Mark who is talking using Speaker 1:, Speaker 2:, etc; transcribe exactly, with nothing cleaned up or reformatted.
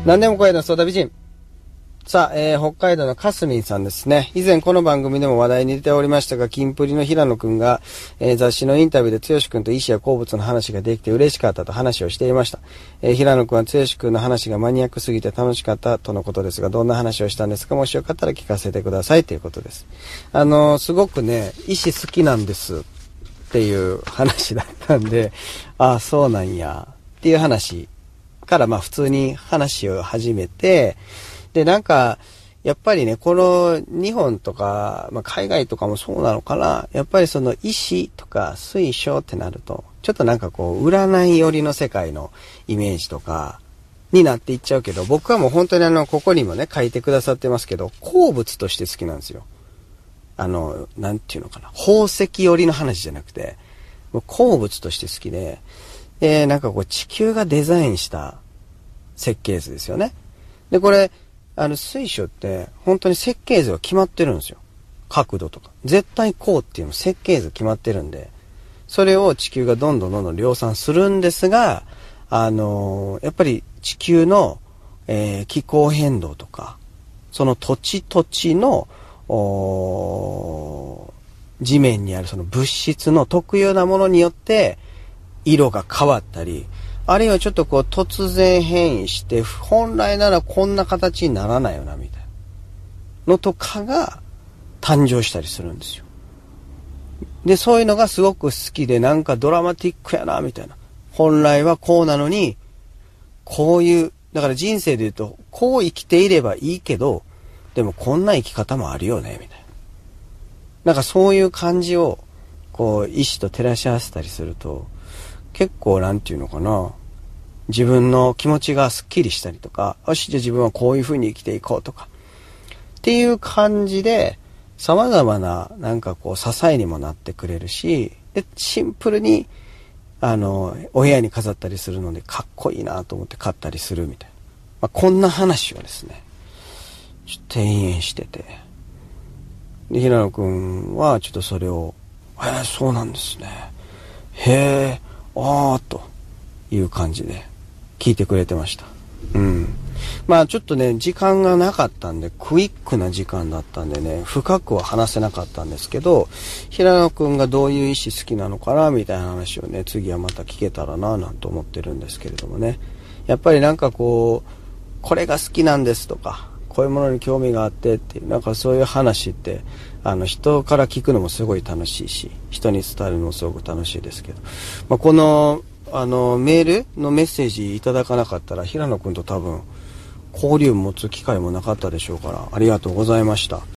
Speaker 1: 何でも声のソーダ美人。さあ、えー、北海道のかすみんさんですね。以前この番組でも話題に出ておりましたが、キンプリの平野くんが、えー、雑誌のインタビューで剛くんと意思や好物の話ができて嬉しかったと話をしていました。えー、平野くんは剛くんの話がマニアックすぎて楽しかったとのことですが、どんな話をしたんですか？もしよかったら聞かせてくださいということです。あのー、すごくね、意思好きなんですっていう話だったんで、ああ、そうなんやっていう話から、まあ普通に話を始めて、で、なんか、やっぱりね、この日本とか、まあ、海外とかもそうなのかな。やっぱりその意思とか推奨ってなると、ちょっとなんかこう、占い寄りの世界のイメージとかになっていっちゃうけど、僕はもう本当にあの、ここにもね、書いてくださってますけど、鉱物として好きなんですよ。あの、なんていうのかな。宝石寄りの話じゃなくて、もう鉱物として好きで、で、なんかこう、地球がデザインした設計図ですよね。で、これ、あの、水晶って、本当に設計図が決まってるんですよ。角度とか。絶対こうっていうの設計図決まってるんで、それを地球がどんどんどんどん量産するんですが、あのー、やっぱり地球の、えー、気候変動とか、その土地土地の、地面にあるその物質の特有なものによって、色が変わったり、あるいはちょっとこう突然変異して、本来ならこんな形にならないよな、みたいなのとかが誕生したりするんですよ。で、そういうのがすごく好きで、なんかドラマティックやな、みたいな。本来はこうなのに、こういう、だから人生で言うと、こう生きていればいいけど、でもこんな生き方もあるよね、みたいな。なんかそういう感じを、こう、意志と照らし合わせたりすると、結構なんていうのかな、自分の気持ちがスッキリしたりとか、よし、じゃあ自分はこういう風に生きていこうとか、っていう感じで、様々な、なんかこう、支えにもなってくれるし、で、シンプルに、あの、お部屋に飾ったりするので、かっこいいなと思って買ったりするみたいな。まあ、こんな話をですね、ちょっと延々してて、で、平野くんはちょっとそれを、へえ、そうなんですね。へえ、あーという感じで聞いてくれてました。うん。まあちょっとね、時間がなかったんで、クイックな時間だったんでね、深くは話せなかったんですけど、平野くんがどういう意思好きなのかな、みたいな話をね、次はまた聞けたらな、なんて思ってるんですけれどもね。やっぱりなんかこう、これが好きなんですとか、こういうものに興味があってっていう、なんかそういう話って、あの人から聞くのもすごい楽しいし、人に伝えるのもすごく楽しいですけど、まあ、この、あの、メールのメッセージいただかなかったら、平野くんと多分、交流持つ機会もなかったでしょうから、ありがとうございました。